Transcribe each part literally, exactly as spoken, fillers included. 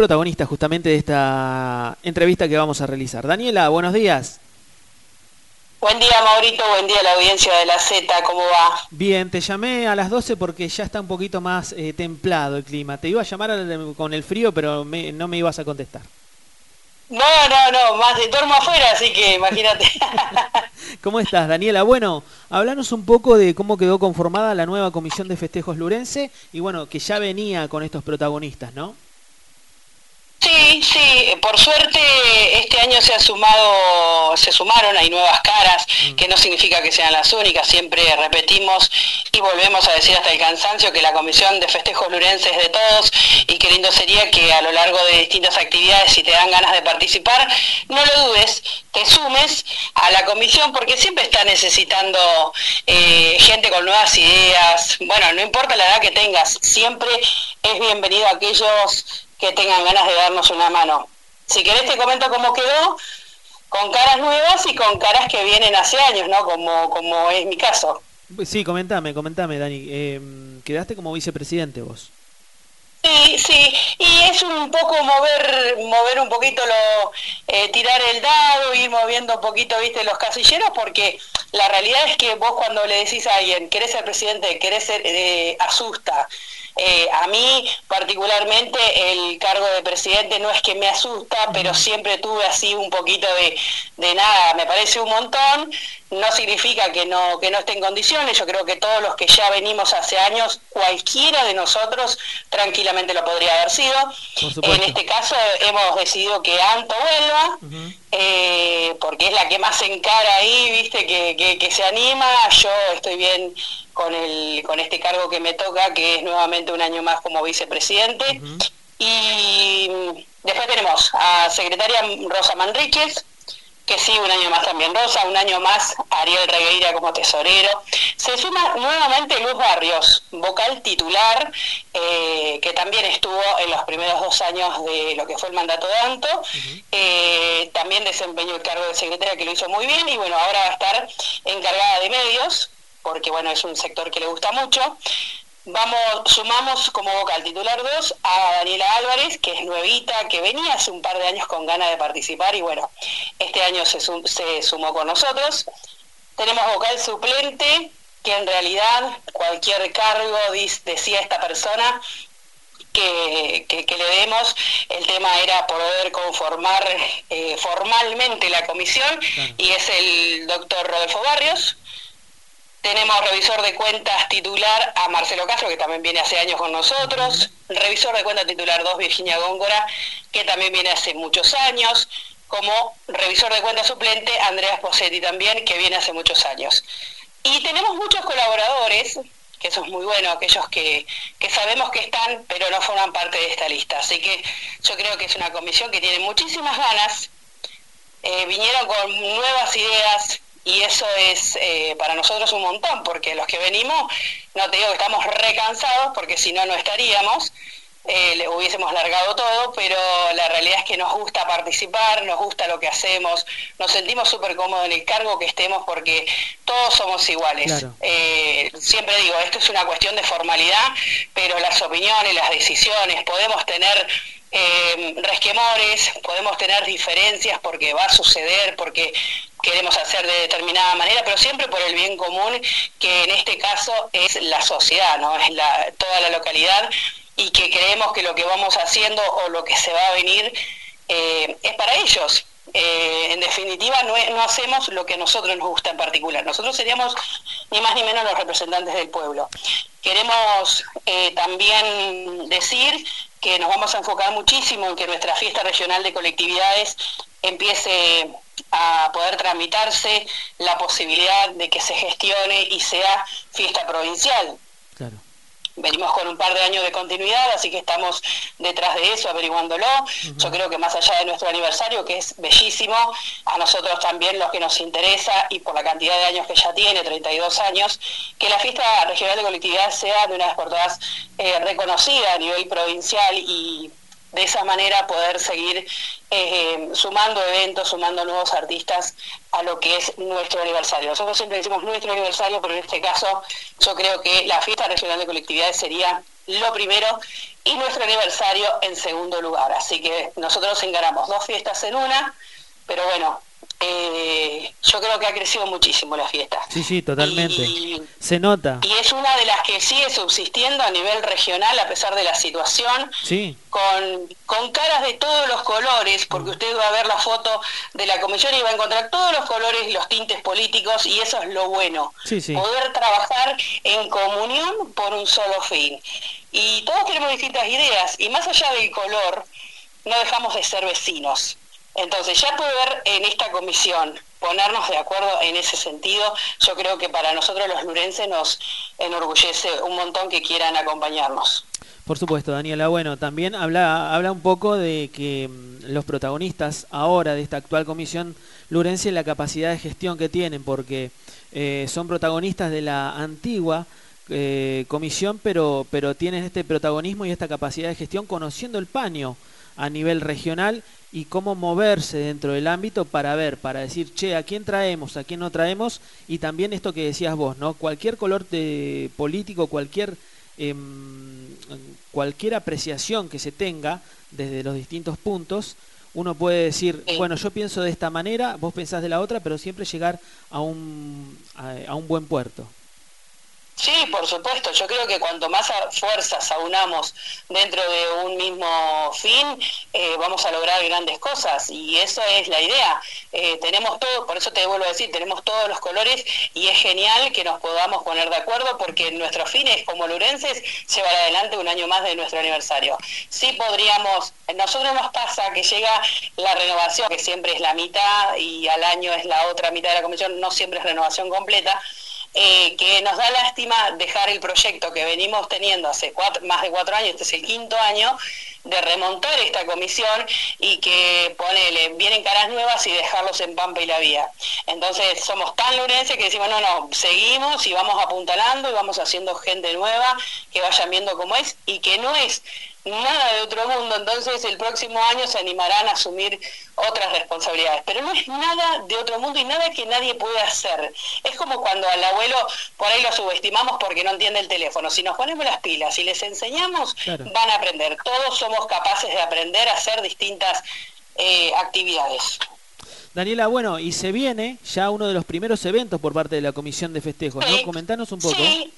protagonista justamente de esta entrevista que vamos a realizar. Daniela, buenos días. Buen día, Maurito, buen día a la audiencia de la Z, ¿cómo va? Bien, te llamé a las doce porque ya está un poquito más eh, templado el clima. Te iba a llamar al, con el frío, pero me, no me ibas a contestar. No, no, no, más de duermo afuera, así que imagínate. ¿Cómo estás, Daniela? Bueno, háblanos un poco de cómo quedó conformada la nueva Comisión de Festejos Lurense y bueno, que ya venía con estos protagonistas, ¿no? Sí, sí, por suerte este año se ha sumado, se sumaron, hay nuevas caras, que no significa que sean las únicas, siempre repetimos y volvemos a decir hasta el cansancio que la Comisión de Festejos Lurenses es de todos y qué lindo sería que a lo largo de distintas actividades, si te dan ganas de participar, no lo dudes, te sumes a la comisión porque siempre está necesitando eh, gente con nuevas ideas, bueno, no importa la edad que tengas, siempre es bienvenido a aquellos que tengan ganas de darnos una mano. Si querés te comento cómo quedó, con caras nuevas y con caras que vienen hace años, ¿no? Como, como es mi caso. Sí, comentame, comentame, Dani. Eh, quedaste como vicepresidente vos. Sí, sí, y es un poco mover mover un poquito, lo eh, tirar el dado, ir moviendo un poquito, viste, los casilleros, porque la realidad es que vos cuando le decís a alguien, querés ser presidente, querés ser, eh, asusta. Eh, a mí particularmente el cargo de presidente no es que me asusta, pero siempre tuve así un poquito de, de nada, me parece un montón, no significa que no, que no esté en condiciones, yo creo que todos los que ya venimos hace años, cualquiera de nosotros tranquilamente lo podría haber sido. En este caso hemos decidido que Anto vuelva, uh-huh. eh, porque es la que más se encara ahí, viste, que, que, que se anima, yo estoy bien con el con este cargo que me toca, que es nuevamente un año más como vicepresidente. Uh-huh. Y después tenemos a secretaria Rosa Manríquez, que sí, un año más también Rosa, un año más Ariel Regueira como tesorero. Se suma nuevamente Luz Barrios, vocal titular, eh, que también estuvo en los primeros dos años de lo que fue el mandato de Anto. Uh-huh. eh, también desempeñó el cargo de secretaria, que lo hizo muy bien, y bueno, ahora va a estar encargada de medios, porque bueno, es un sector que le gusta mucho. Vamos, sumamos como vocal titular dos a Daniela Álvarez, que es nuevita, que venía hace un par de años con ganas de participar y bueno, este año se, sum, se sumó con nosotros. Tenemos vocal suplente, que en realidad cualquier cargo, decía esta persona, que, que, que le demos, el tema era poder conformar eh, formalmente la comisión, claro. Y es el doctor Rodolfo Barrios. Tenemos revisor de cuentas titular a Marcelo Castro, que también viene hace años con nosotros. Uh-huh. Revisor de cuentas titular dos, Virginia Góngora, que también viene hace muchos años. Como revisor de cuentas suplente, Andrea Sposetti también, que viene hace muchos años. Y tenemos muchos colaboradores, que eso es muy bueno, aquellos que, que sabemos que están, pero no forman parte de esta lista. Así que yo creo que es una comisión que tiene muchísimas ganas. Eh, vinieron con nuevas ideas, y eso es eh, para nosotros un montón, porque los que venimos, no te digo que estamos recansados, porque si no, no estaríamos, eh, le hubiésemos largado todo, pero la realidad es que nos gusta participar, nos gusta lo que hacemos, nos sentimos súper cómodos en el cargo que estemos, porque todos somos iguales. Claro. Eh, siempre digo, esto es una cuestión de formalidad, pero las opiniones, las decisiones, podemos tener Eh, resquemores, podemos tener diferencias porque va a suceder, porque queremos hacer de determinada manera, pero siempre por el bien común, que en este caso es la sociedad, ¿no? Es la, toda la localidad, y que creemos que lo que vamos haciendo o lo que se va a venir eh, es para ellos. Eh, en definitiva, no, es, no hacemos lo que a nosotros nos gusta en particular. Nosotros seríamos ni más ni menos los representantes del pueblo. Queremos eh, también decir que nos vamos a enfocar muchísimo en que nuestra fiesta regional de colectividades empiece a poder tramitarse la posibilidad de que se gestione y sea fiesta provincial. Claro. Venimos con un par de años de continuidad, así que estamos detrás de eso, averiguándolo. Uh-huh. Yo creo que más allá de nuestro aniversario, que es bellísimo, a nosotros también los que nos interesa, y por la cantidad de años que ya tiene, treinta y dos años, que la fiesta regional de colectividad sea de una vez por todas eh, reconocida a nivel provincial y, de esa manera poder seguir eh, sumando eventos, sumando nuevos artistas a lo que es nuestro aniversario. Nosotros siempre decimos nuestro aniversario, pero en este caso yo creo que la Fiesta Regional de Colectividades sería lo primero y nuestro aniversario en segundo lugar. Así que nosotros encaramos dos fiestas en una, pero bueno, eh, yo creo que ha crecido muchísimo la fiesta. Sí, sí, totalmente. Y, se nota. Y es una de las que sigue subsistiendo a nivel regional a pesar de la situación, sí. con, con caras de todos los colores, porque usted va a ver la foto de la comisión y va a encontrar todos los colores y los tintes políticos, y eso es lo bueno, sí, sí. poder trabajar en comunión por un solo fin. Y todos tenemos distintas ideas, y más allá del color, no dejamos de ser vecinos. Entonces, ya poder en esta comisión ponernos de acuerdo en ese sentido, yo creo que para nosotros los lurenses nos enorgullece un montón que quieran acompañarnos. Por supuesto, Daniela. Bueno, también habla, habla un poco de que los protagonistas ahora de esta actual comisión lurense, la capacidad de gestión que tienen, porque eh, son protagonistas de la antigua eh, comisión, pero, pero tienen este protagonismo y esta capacidad de gestión conociendo el paño a nivel regional y cómo moverse dentro del ámbito para ver, para decir, che, ¿a quién traemos, a quién no traemos? Y también esto que decías vos, ¿no? Cualquier color de político, cualquier eh, cualquier apreciación que se tenga desde los distintos puntos, uno puede decir, sí. bueno, yo pienso de esta manera, vos pensás de la otra, pero siempre llegar a un, a, a un buen puerto. Sí, por supuesto. Yo creo que cuanto más fuerzas aunamos dentro de un mismo fin, eh, vamos a lograr grandes cosas. Y eso es la idea. Eh, tenemos todo, por eso te vuelvo a decir, tenemos todos los colores y es genial que nos podamos poner de acuerdo porque nuestro fin es, como lurenses, llevar adelante un año más de nuestro aniversario. Sí podríamos, a nosotros nos pasa que llega la renovación, que siempre es la mitad y al año es la otra mitad de la comisión, no siempre es renovación completa. Eh, que nos da lástima dejar el proyecto que venimos teniendo hace cuatro, más de cuatro años, este es el quinto año, de remontar esta comisión y que ponele, vienen caras nuevas y dejarlos en Pampa y la Vía. Entonces somos tan lurenses que decimos, no, no, seguimos y vamos apuntalando y vamos haciendo gente nueva, que vayan viendo cómo es y que no es nada de otro mundo, entonces el próximo año se animarán a asumir otras responsabilidades, pero no es nada de otro mundo y nada que nadie puede hacer. Es como cuando al abuelo por ahí lo subestimamos porque no entiende el teléfono. Si nos ponemos las pilas y les enseñamos, claro, van a aprender. Todos somos capaces de aprender a hacer distintas eh, actividades. Daniela, bueno, y se viene ya uno de los primeros eventos por parte de la Comisión de Festejos, ¿no? Sí. Comentanos un poco. Sí.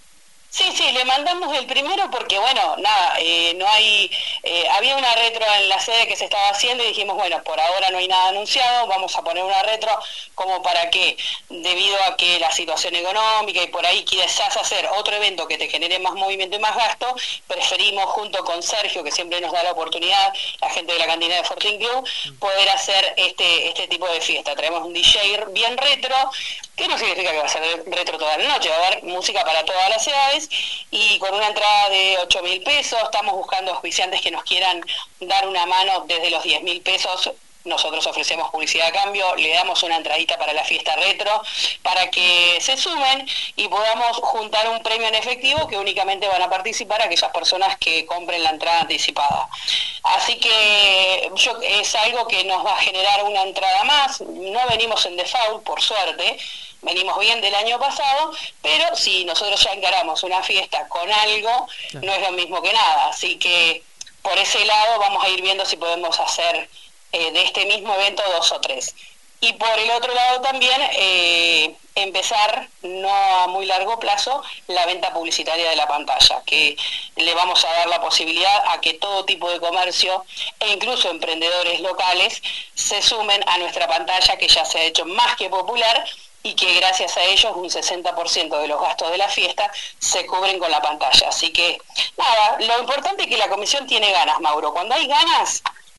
Sí, sí, le mandamos el primero porque, bueno, nada, eh, no hay, eh, había una retro en la sede que se estaba haciendo y dijimos, bueno, por ahora no hay nada anunciado, vamos a poner una retro como para que, debido a que la situación económica y por ahí quizás hacer otro evento que te genere más movimiento y más gasto, preferimos junto con Sergio, que siempre nos da la oportunidad, la gente de la cantina de Fortín Club, poder hacer este, este tipo de fiesta. Traemos un D J bien retro, que no significa que va a ser retro toda la noche, va a haber música para todas las edades, y con una entrada de ocho mil pesos, estamos buscando auspiciantes que nos quieran dar una mano desde los diez mil pesos, nosotros ofrecemos publicidad a cambio, le damos una entradita para la fiesta retro, para que se sumen y podamos juntar un premio en efectivo que únicamente van a participar aquellas personas que compren la entrada anticipada. Así que yo, es algo que nos va a generar una entrada más, no venimos en default, por suerte, venimos bien del año pasado, pero si nosotros ya encaramos una fiesta con algo, claro, no es lo mismo que nada. Así que por ese lado vamos a ir viendo si podemos hacer eh, de este mismo evento dos o tres. Y por el otro lado también eh, empezar, no a muy largo plazo, la venta publicitaria de la pantalla, que le vamos a dar la posibilidad a que todo tipo de comercio e incluso emprendedores locales se sumen a nuestra pantalla, que ya se ha hecho más que popular, y que gracias a ellos un sesenta por ciento de los gastos de la fiesta se cubren con la pantalla. Así que, nada, lo importante es que la comisión tiene ganas, Mauro. Cuando hay ganas,